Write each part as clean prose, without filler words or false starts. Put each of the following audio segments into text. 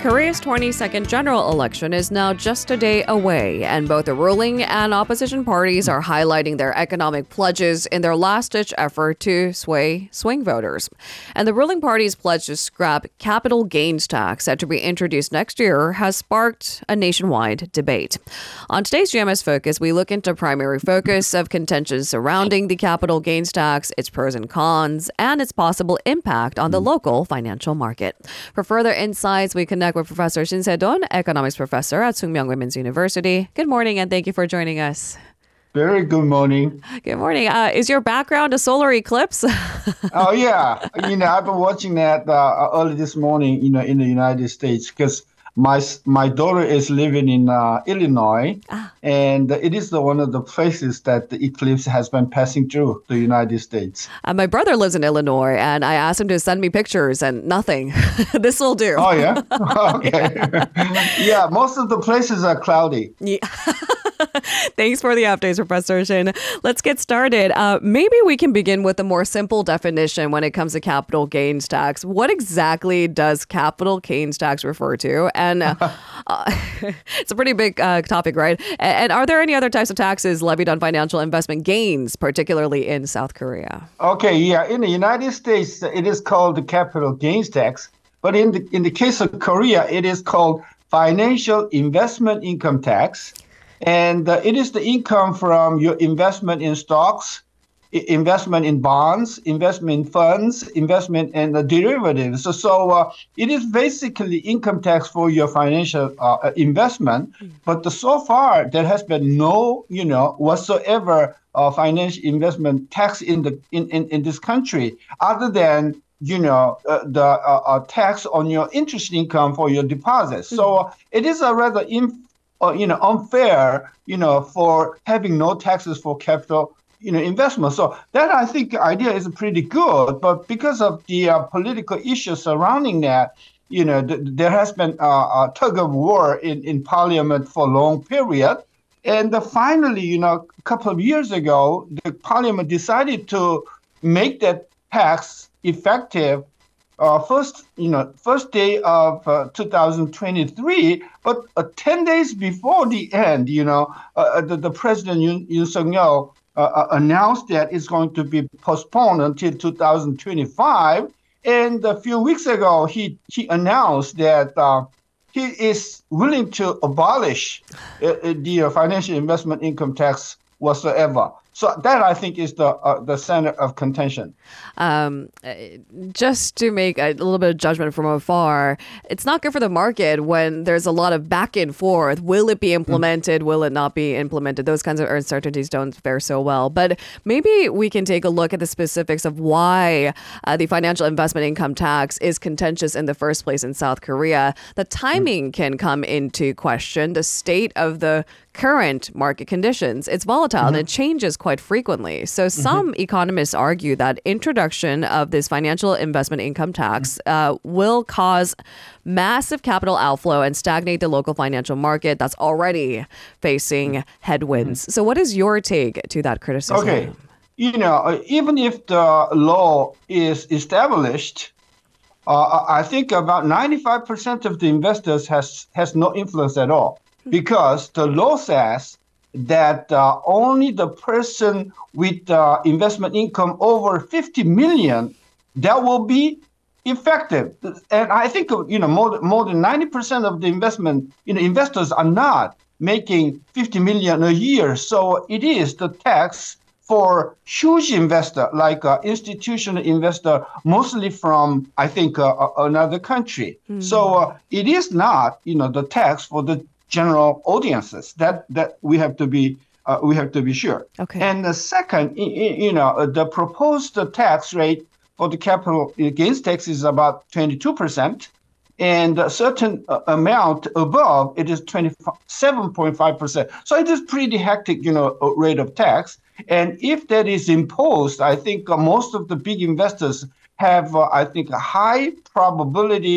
Korea's 22nd general election is now just a day away, and both the ruling and opposition parties are highlighting their economic pledges in their last-ditch effort to sway swing voters. And the ruling party's pledge to scrap capital gains tax, set to be introduced next year, has sparked a nationwide debate. On today's GMS Focus, we look into primary focus of contention surrounding the capital gains tax, its pros and cons, and its possible impact on the local financial market. For further insights, we connect with Professor Shin Se-don, economics professor at Sookmyung Women's University. Good morning, and thank you for joining us. Very good morning. Good morning. Is your background a solar eclipse? Oh, yeah. I've been watching that early this morning, in the United States, because my daughter is living in Illinois, and it is one of the places that the eclipse has been passing through the United States. My brother lives in Illinois, and I asked him to send me pictures, and nothing. This will do. Oh, yeah? Okay. Yeah, most of the places are cloudy. Yeah. Thanks for the updates, Professor Shin. Let's get started. Maybe we can begin with a more simple definition when it comes to capital gains tax. What exactly does capital gains tax refer to? And it's a pretty big topic, right? And are there any other types of taxes levied on financial investment gains, particularly in South Korea? Okay, yeah. In the United States, it is called the capital gains tax. But in the case of Korea, it is called financial investment income tax. And it is the income from your investment in stocks, investment in bonds, investment in funds, investment in derivatives. So it is basically income tax for your financial investment. But so far, there has been no, whatsoever financial investment tax in this country, other than the tax on your interest income for your deposits. So it is a rather unfair, for having no taxes for capital, investment. So that, I think, idea is pretty good. But because of the political issues surrounding that, there has been a tug of war in Parliament for a long period. And finally, a couple of years ago, the Parliament decided to make that tax effective first day of 2023, but 10 days before the end, the President Yoon Suk-yeol announced that it's going to be postponed until 2025. And a few weeks ago, he announced that he is willing to abolish the financial investment income tax whatsoever. So that, I think, is the center of contention. Just to make a little bit of judgment from afar, it's not good for the market when there's a lot of back and forth. Will it be implemented? Will it not be implemented? Those kinds of uncertainties don't fare so well. But maybe we can take a look at the specifics of why the financial investment income tax is contentious in the first place in South Korea. The timing can come into question. The state of the current market conditions. It's volatile and it changes quite frequently. So some economists argue that introduction of this financial investment income tax will cause massive capital outflow and stagnate the local financial market that's already facing headwinds. So what is your take to that criticism? Okay. Even if the law is established, I think about 95% of the investors has no influence at all. Because the law says that only the person with investment income over 50 million, that will be effective. And I think, more than 90% of the investors are not making 50 million a year. So it is the tax for huge investor, like institutional investor, mostly from, I think, another country. So it is not, the tax for the general audiences. That we have to be sure. Okay. And the second, the proposed tax rate for the capital gains tax is about 22%, and a certain amount above it is 27.5%. So it is pretty hectic, rate of tax. And if that is imposed, I think most of the big investors have, I think, a high probability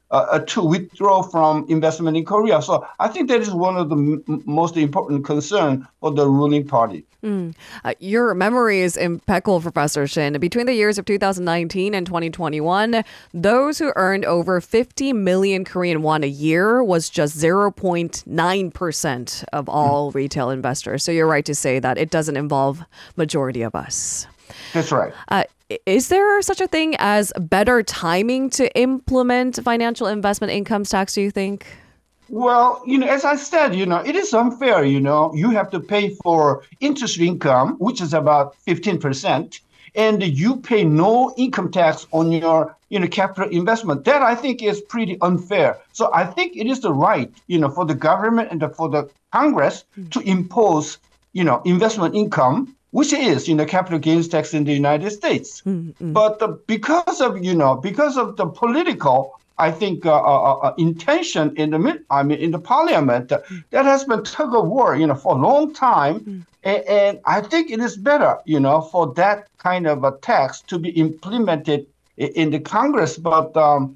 to withdraw from investment in Korea. So I think that is one of the most important concern for the ruling party. Your memory is impeccable, Professor Shin. Between the years of 2019 and 2021, those who earned over 50 million Korean won a year was just 0.9% of all retail investors. So you're right to say that it doesn't involve majority of us. That's right. Is there such a thing as better timing to implement financial investment income tax, do you think? Well, as I said, it is unfair, you have to pay for interest income, which is about 15%, and you pay no income tax on your, capital investment. That I think is pretty unfair. So I think it is the right, for the government and for the Congress to impose, investment income, which is, capital gains tax in the United States. But because of the political, I think, intention in the parliament, that has been tug of war, for a long time. And I think it is better, for that kind of a tax to be implemented in the Congress. But the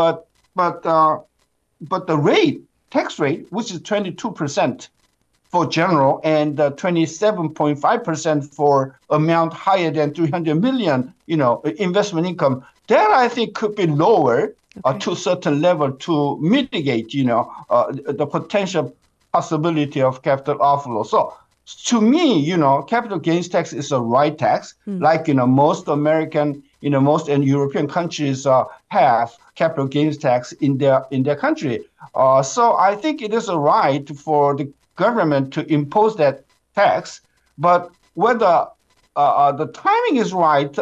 tax rate, which is 22% for general and 27.5% for amount higher than 300 million, investment income, that I think could be lower to a certain level to mitigate, the potential possibility of capital outflow. So to me, capital gains tax is a right tax, like, most American, most and European countries have capital gains tax in their country. So I think it is a right for the government to impose that tax, but whether the timing is right,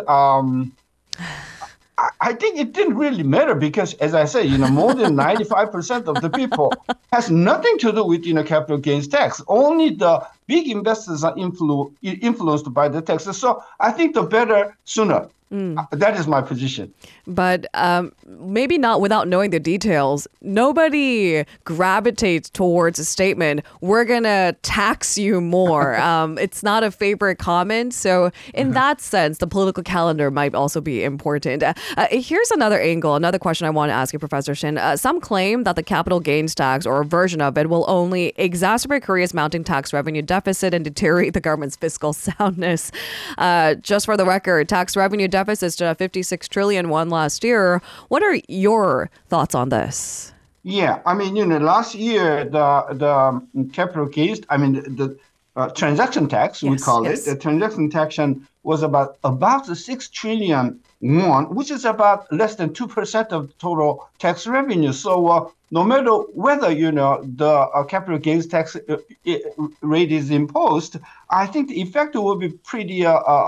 I think it didn't really matter because, as I say, more than 95% of the people has nothing to do with, capital gains tax. Only the big investors are influenced by the taxes. So I think the better sooner. That is my position. But maybe not without knowing the details. Nobody gravitates towards a statement, we're going to tax you more. It's not a favorite comment. So in that sense, the political calendar might also be important. Here's another angle, another question I want to ask you, Professor Shin. Some claim that the capital gains tax or a version of it will only exacerbate Korea's mounting tax revenue deficit and deteriorate the government's fiscal soundness. Just for the record, tax revenue deficit stood at 56 trillion won last year. What are your thoughts on this? Yeah, last year the capital gains, the transaction tax, we call it, the transaction tax was about 6 trillion won, which is about less than 2% of total tax revenue. So no matter whether the capital gains tax rate is imposed, I think the effect will be pretty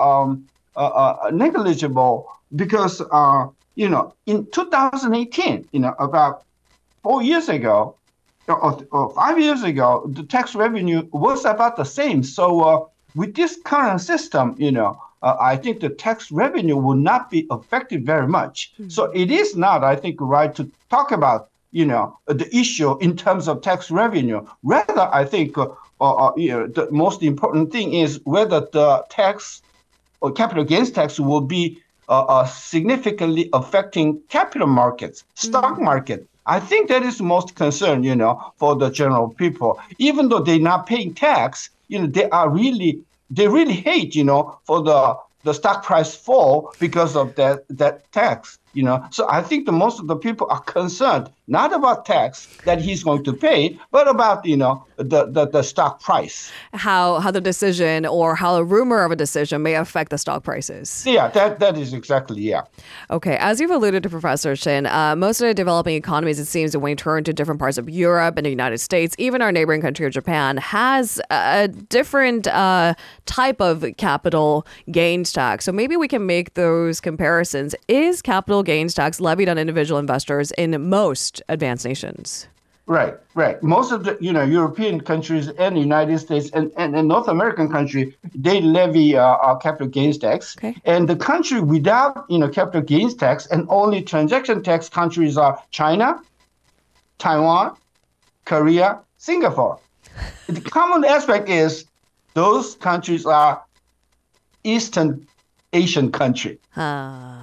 negligible because in 2018, about 4 years ago or 5 years ago, the tax revenue was about the same. So with this current system, I think the tax revenue will not be affected very much. So it is not, I think, right to talk about the issue in terms of tax revenue. Rather, I think the most important thing is whether the tax or capital gains tax will be significantly affecting capital markets, stock market. I think that is the most concern, for the general people. Even though they're not paying tax, they really hate, for the stock price fall because of that tax. So I think the most of the people are concerned not about tax that he's going to pay, but about the stock price. How the decision or how a rumor of a decision may affect the stock prices. Yeah, that is exactly, yeah. Okay, as you've alluded to, Professor Shin, most of the developing economies, it seems, when we turn to different parts of Europe and the United States, even our neighboring country of Japan, has a different type of capital gains tax. So maybe we can make those comparisons. Is capital gains tax levied on individual investors in most advanced nations? Right. Most of the European countries and the United States and North American country, they levy capital gains tax. Okay. And the country without capital gains tax and only transaction tax countries are China, Taiwan, Korea, Singapore. The common aspect is those countries are Eastern Asian country.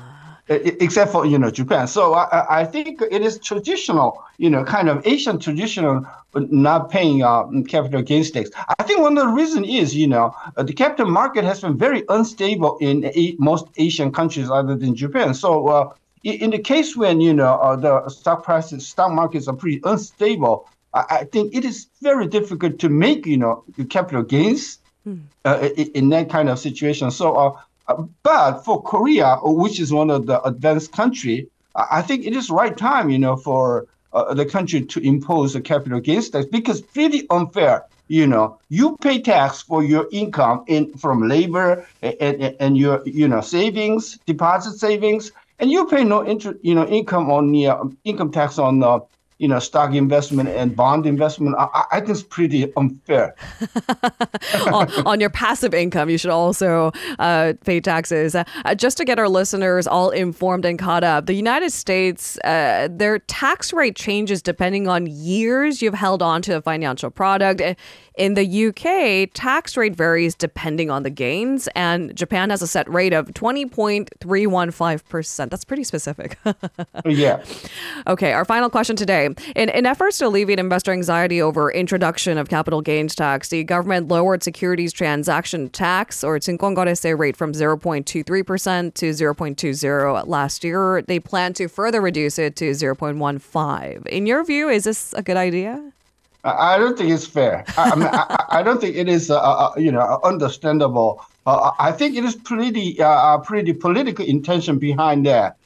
except for Japan. So I think it is traditional, kind of Asian traditional not paying capital gains tax. I think one of the reasons is the capital market has been very unstable in most Asian countries other than Japan. So in the case when the stock markets are pretty unstable, I think it is very difficult to make capital gains in that kind of situation. So. But for Korea, which is one of the advanced country, I think it is right time, for the country to impose a capital gains tax because pretty unfair. You pay tax for your income from labor and your savings, deposit savings, and you pay no income on income tax on stock investment and bond investment. I think it's pretty unfair. on your passive income, you should also pay taxes. Just to get our listeners all informed and caught up, the United States, their tax rate changes depending on years you've held on to a financial product. In the UK, tax rate varies depending on the gains, and Japan has a set rate of 20.315%. That's pretty specific. Yeah. Okay, our final question today. In efforts to alleviate investor anxiety over introduction of capital gains tax, the government lowered securities transaction tax, or 증권거래세 rate, from 0.23% to 0.20 last year. They plan to further reduce it to 0.15. In your view, is this a good idea? I don't think it's fair. I don't think it is, understandable. I think it is pretty political intention behind that.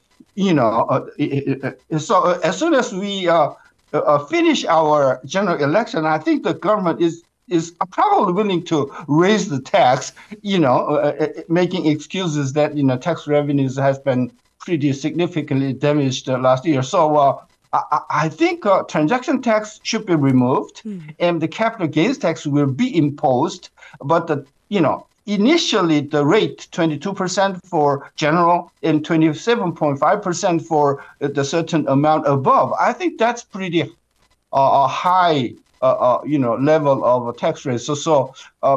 So as soon as we finish our general election, I think the government is probably willing to raise the tax. Making excuses that tax revenues has been pretty significantly damaged last year. So. I think transaction tax should be removed, and the capital gains tax will be imposed. But initially the rate 22% for general and 27.5% for the certain amount above. I think that's pretty high level of tax rate. So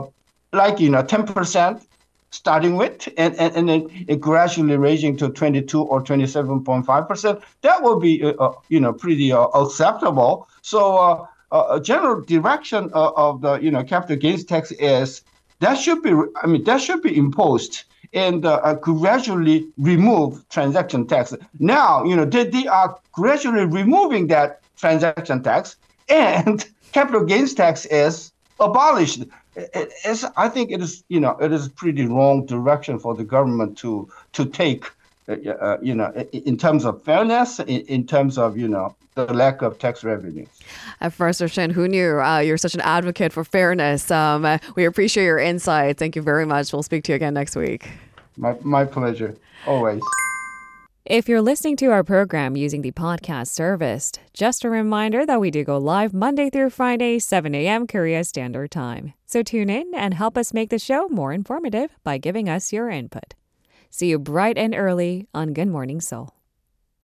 10%. Starting with, and then it gradually raising to 22 or 27.5%. That will be, pretty acceptable. So a general direction of the, capital gains tax is that should be imposed and gradually remove transaction tax. Now, they are gradually removing that transaction tax, and capital gains tax is abolished. I think it is pretty wrong direction for the government to take, in terms of fairness, in terms of, the lack of tax revenues. Professor Shin, who knew you're such an advocate for fairness? We appreciate your insight. Thank you very much. We'll speak to you again next week. My pleasure, always. If you're listening to our program using the podcast service, just a reminder that we do go live Monday through Friday, 7 a.m. Korea Standard Time. So tune in and help us make the show more informative by giving us your input. See you bright and early on Good Morning Seoul.